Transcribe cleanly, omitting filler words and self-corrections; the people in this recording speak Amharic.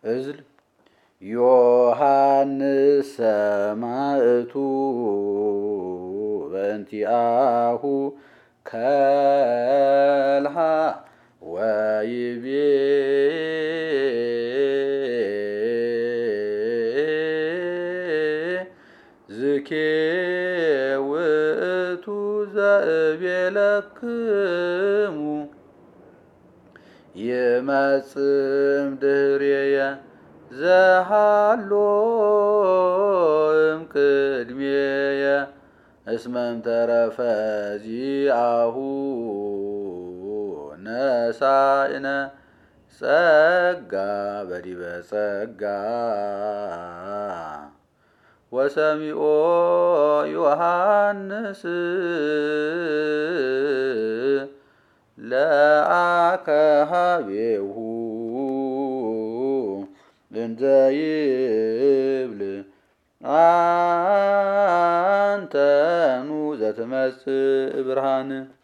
እዝል ዮሐንስ ሰማዕቱ በእንቲአሁ ከልሃ ወይቤ ዝኬ ውእቱ ዘእቤለክሙ ይመጽእ እምድኅሬየ ዘሃሎ እምቅድሜየ እስመ እምተረፈ ዚአሁ ነሣእነ ጸጋ በዲበ ጸጋ ወሰሚዖ ዮሐንስ ለአከሃቤሁ እንዘ ይብል አንተኑ ዘትመጽእ ብርሃን